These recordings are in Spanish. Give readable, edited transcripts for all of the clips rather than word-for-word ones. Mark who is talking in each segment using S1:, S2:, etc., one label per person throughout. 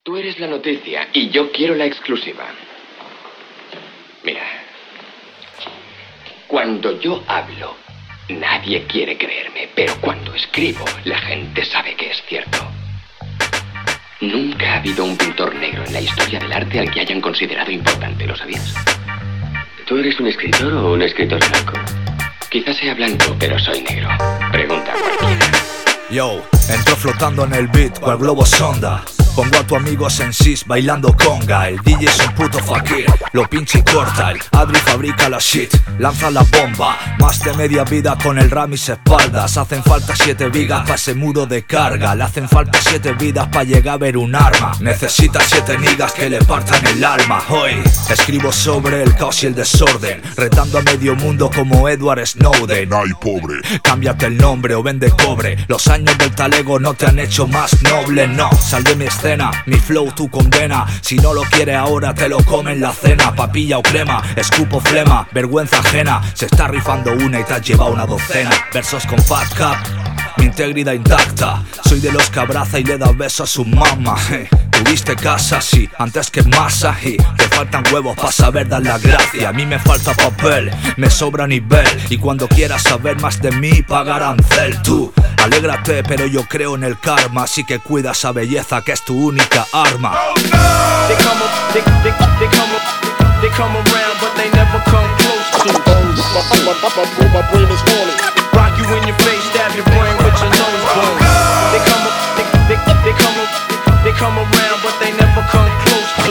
S1: Tú eres la noticia y yo quiero la exclusiva. Mira, cuando yo hablo, nadie quiere creerme, pero cuando escribo, la gente sabe que es cierto. Nunca ha habido un pintor negro en la historia del arte al que hayan considerado importante, ¿lo sabías?
S2: ¿Tú eres un escritor o un escritor blanco?
S1: Quizás sea blanco, pero soy negro. Pregunta a cualquiera.
S3: Yo, entro flotando en el beat, cual globo sonda. Pongo a tu amigo Sensis bailando conga. El DJ es un puto fakir, lo pincha y corta. El Adri fabrica la shit, lanza la bomba. Más de media vida con el rap mis espaldas. Hacen falta 7 vigas pa' ese muro de carga. Le hacen falta 7 vidas pa' llegar a ver un arma. Necesita 7 niggas que le partan el alma. Hoy escribo sobre el caos y el desorden, retando a medio mundo como Edward Snowden.
S4: Ay, pobre,
S3: Cámbiate el nombre o vende cobre. Los años del talego no te han hecho más noble, no. Sal de mi escena, mi flow tu condena. Si no lo quieres ahora te lo come en la cena. Papilla o crema, escupo flema, vergüenza ajena. Se está rifando una y te has llevado una docena. Versos con Fat Cap, mi integridad intacta. Soy de los que abraza y le da beso a su mamá. Tuviste casa, sí, antes que masa. Y te faltan huevos pa' saber dar la gracia. A mí me falta papel, me sobra nivel. Y cuando quieras saber más de mí, paga arancel. Tú, alégrate, pero yo creo en el karma. Así que cuida esa belleza que es tu única arma.
S5: They come around, but they never come close to.
S4: my brain is haunted.
S5: Rock you in your face, stab your brain with your nose bone. They come around, but they never come close to.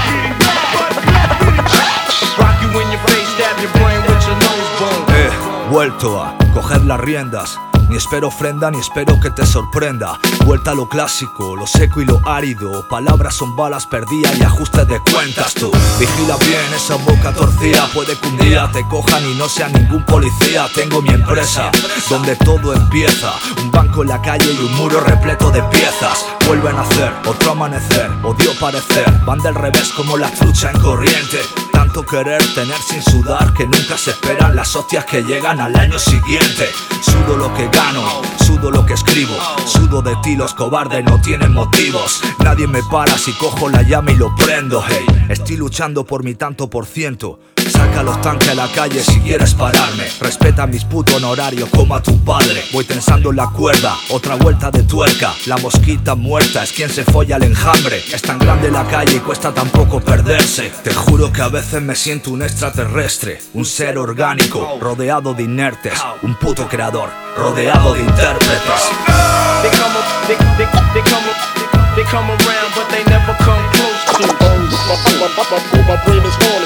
S5: Rock you in your face, stab your brain with your nose bone.
S3: Vuelto a coger las riendas. Ni espero ofrenda, ni espero que te sorprenda. Vuelta a lo clásico, lo seco y lo árido. Palabras son balas perdidas y ajuste de cuentas tú. Vigila bien esa boca torcida. Puede que un día te cojan y no sea ningún policía. Tengo mi empresa, donde todo empieza. Un banco en la calle y un muro repleto de piezas. Vuelven a hacer otro amanecer, odio parecer. Van del revés como la trucha en corriente. Tanto querer tener sin sudar que nunca se esperan las hostias que llegan al año siguiente. Sudo lo que gano, sudo lo que escribo. Sudo de ti, los cobardes no tienen motivos. Nadie me para si cojo la llama y lo prendo. Hey, estoy luchando por mi tanto por ciento. Saca los tanques a la calle si quieres pararme. Respeta mis putos honorarios como a tu padre. Voy tensando la cuerda, otra vuelta de tuerca. La mosquita muerta es quien se folla el enjambre. Es tan grande la calle y cuesta tan poco perderse. Te juro que a veces me siento un extraterrestre. Un ser orgánico, rodeado de inertes. Un puto creador, rodeado de intérpretes.
S5: They come around, but they never come close to.
S4: My brain is haunted.